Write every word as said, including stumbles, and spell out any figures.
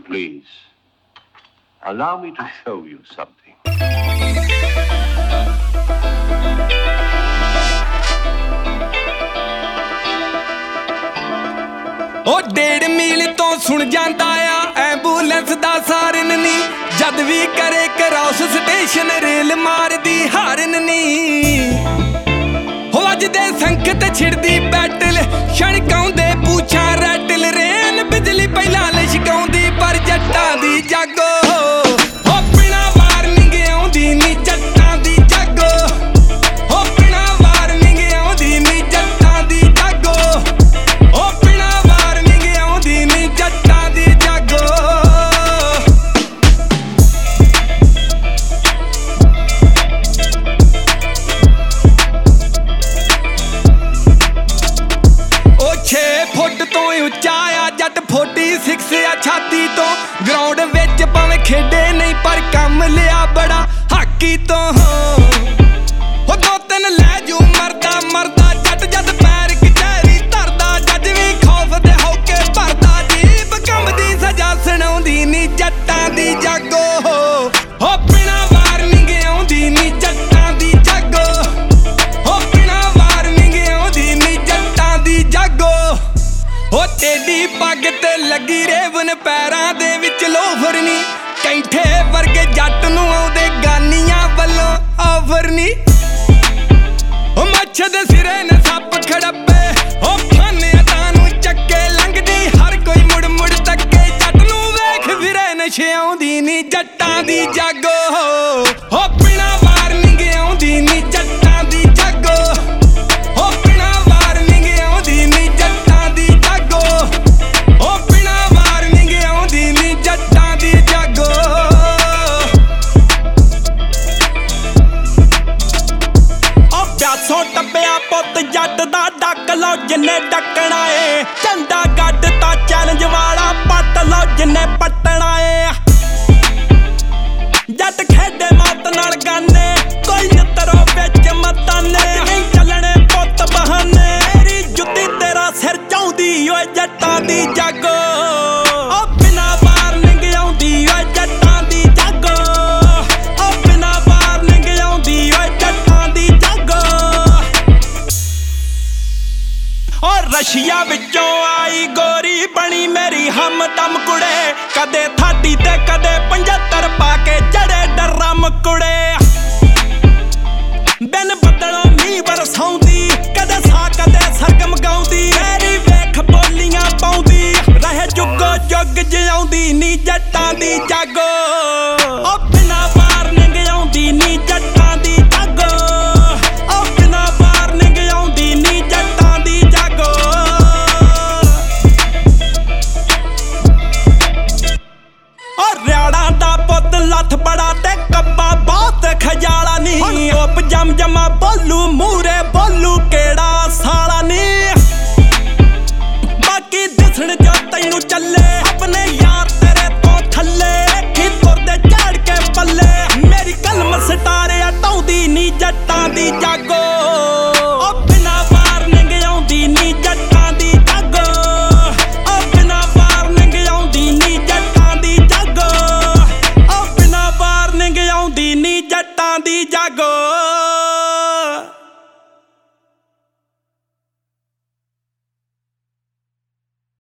please. Allow me to show you something. ਉਹ ਡੇਢ ਮੀਲ ਤੋਂ ਸੁਣ ਜਾਂਦਾ ਆ ਐਂਬੂਲੈਂਸ ਦਾ ਸਾਰਨ ਨੀ ਜਦ ਵੀ ਕਰੇ ਕਰਾਸ ਸਟੇਸ਼ਨ ਰੇਲ ਮਾਰਦੀ ਹਾਰਨ ਨੀ ਹੋ ਅੱਜ ਦੇ ਸੰਕਟ ਛਿੜਦੀ ਬੈਟਲ ਛਣਕਾਉਂਦੇ ਪੂਛਾਂ ਰੈਟਲ ਰੇਲ ਬਿਜਲੀ ਪਹਿਲਾਂ ਲਿਸ਼ਕਾਉਂਦੀ ਪਰ ਜੱਟਾਂ ਦੀ ਜਾਗੋ ਹੋ ਬਿਨਾ ਵਾਰਨਿੰਗ ਆਉਂਦੀ ਨੀ ਜੱਟਾਂ ਦੀ ਜਾਗੋ ਹੋ ਬਿਨਾ ਵਾਰਨਿੰਗ ਆਉਂਦੀ ਨੀ ਜੱਟਾਂ ਦੀ ਜਾਗੋ ਹੋ ਬਿਨਾ ਵਾਰਨਿੰਗ ਆਉਂਦੀ ਨੀ ਜੱਟਾਂ ਦੀ ਜਾਗੋ ਉਹ ਛੇ ਫੁੱਟ ਤੋਂ ਉੱਚਾ ਆ ਜੱਟ छियालीस ਆ ਛਾਤੀ ਤੋਂ ਗਰਾਊਂਡ ਵਿੱਚ ਭਾਵੇਂ ਖੇਡੇ ਨਹੀਂ ਪਰ ਕੰਮ ਲਿਆ ਬੜਾ ਹਾਕੀ ਤੋਂ ਹੋ ਦੋ ਤਿੰਨ ਲੈ ਜੂ ਮਰਦਾ ਮਰਦਾ ਜੱਟ ਜਦ ਪੈਰ ਕਚਹਿਰੀ ਧਰਦਾ ਜੱਜ ਵੀ ਖੌਫ ਦੇ ਹੋ ਕੇ ਭਰਦਾ ਜੀਬ ਕੰਬਦੀ ਸਜ਼ਾ ਸੁਣਾਉਂਦੀ ਨੀ ਜੱਟਾਂ ਦੀ ਜਾਗੋ ਹੋ ਬਿਨਾ ਵਾਰਨਿੰਗ ਆਉਂਦੀ ਨੀ ਜੱਟਾਂ ਦੀ ਜਾਗੋ ਹੋ ਬਿਨਾ ਵਾਰਨਿੰਗ ਆਉਂਦੀ ਨੀ ਜੱਟਾਂ ਦੀ ਜਾਗੋ ਹੋ ਟੇਡੀ ਪੱਗ ਤੇ ਲੱਗੀ ਰੇਵਨ ਪੈਰਾਂ ਦੇ ਵਿੱਚ ਲੋਫਰ ਨੀ ਕੈਂਠੇ ਵਰਗੇ ਜੱਟ ਨੂੰ ਆਉਂਦੇ ਗਾਨੀਆਂ ਵੱਲੋਂ ਆਫਰ ਨੀ ਉਹ ਮੱਛ ਦੇ ਸਿਰੇ ਨੇ ਸੱਪ ਖੜੱਪੇ ਉਹ ਫਾਨਿਆਂ ਨੂੰ ਚੱਕੇ ਲੰਘਦੀ ਹਰ ਕੋਈ ਮੁੜ ਮੁੜ ਤੱਕੇ ਜੱਟ ਨੂੰ ਵੇਖ ਫਿਰੇ ਨਸ਼ੇ ਆਉਂਦੀ ਨੀ ਜੱਟਾਂ ਦੀ ਜਾਗੋ ਹੋ ਬਿਨਾ ਵਾਰਨਿੰਗ ਆਉਂਦੀ ਨੀ ਜੱਟਾਂ ਦੀ ਜਾਗੋ ਹੋ ਬਿਨਾ ਵਾਰਨਿੰਗ ਆਉਂਦੀ ਨੀ ਜੱਟਾਂ ਦੀ ਜਾਗੋ ਹੋ ਬਿਨਾ ਵਾਰਨਿੰਗ ਆਉਂਦੀ ਨੀ ਜੱਟਾਂ ਦੀ ਜਾਗੋ ਉਹ ਪਿਆਸੋਂ ਟੱਪਿਆ ਪੁੱਤ ਜੱਟ ਦਾ ਡੱਕ ਲਓ ਜਿੰਨੇ ਡੱਕਣਾ ਏ ਝੰਡਾ ਗੱਡ ਤਾਂ ਚੈਲੰਜ ਵਾਲਾ ਪੱਟ ਲਓ ਜਿੰਨੇ ਪੱਟਣਾ ਏ ਜੱਟ ਖੇਡੇ ਮੱਤ ਨਾਲ ਗਾਨੇ ਕੋਈ ਨਿੱਤਰੋ ਵਿੱਚ ਮਤਾਨੇ ਨਹੀਂ ਚੱਲਣੇ ਪੁੱਤ ਬਹਾਨੇ ਮੇਰੀ ਜੁੱਤੀ ਤੇਰਾ ਸਿਰ ਚਾਉਂਦੀ ਓਏ ਜੱਟਾਂ ਦੀ ਜਾਗੋ ਓ ਬਿਨਾ ਵਾਰਨਿੰਗ ਆਉਂਦੀ ਓਏ ਜੱਟਾਂ ਦੀ ਜਾਗੋ ਓ ਬਿਨਾ ਵਾਰਨਿੰਗ ਆਉਂਦੀ ਓਏ ਜੱਟਾਂ ਦੀ ਜਾਗੋ ਓ ਰਸ਼ੀਆ ਵਿੱਚੋਂ ਆਈ ਗੋਰੀ ਬਣੀ ਮੇਰੀ ਹਮਦਮ ਕੁੜੇ ਕਦੇ ਥਾਡੀ ਤੇ ਕਦੇ ਪੰਝੱਤਰ ਪਾ ਕੇ ਚੜੇ ਡਰਮ ਕੁੜੇ ਬਿਨ ਬੱਦਲੋਂ ਮੀਂਹ ਬਰਸਾਉਂਦੀ ਕਦੇ ਸਾ ਕਦੇ ਸਰਗਮ ਗਾਉਂਦੀ ਮੇਰੀ ਵੇਖ ਬੋਲੀਆਂ ਪਾਉਂਦੀ ਰਹੇ ਜੁਗੋ ਜੁਗ ਜਿਉਂਦੀ ਨੀ ਜੱਟਾਂ ਦੀ ਜਾਗੋ ਓ ਬਿਨਾ ਵਾਰਨਿੰਗ ਆਉਂਦੀ ਨੀ ਜੱਟਾਂ ਦੀ ਜਾਗੋ ਓ ਬਿਨਾ ਵਾਰਨਿੰਗ ਆਉਂਦੀ ਨੀ ਜੱਟਾਂ ਦੀ ਜਾਗੋ ਓ ਰਿਆੜਾਂ ਦਾ ਪੁੱਤ ਲੱਥ ਬੜਾ ਤੇ ਕੱਬਾ ਬਹੁਤ ਖਜਾਲਾ ਨੀ ਓਪ ਜਮ ਜਮਾ ਬੋਲੂ ਮੂਰੇ ਬੋਲੂ ਕਿਹੜਾ ਸਾਲਾ ਨੀ ਬਾਕੀ ਦਿਸਣ ਜੋ ਤੈਨੂੰ ਚੱਲੇ ਆਪਣੇ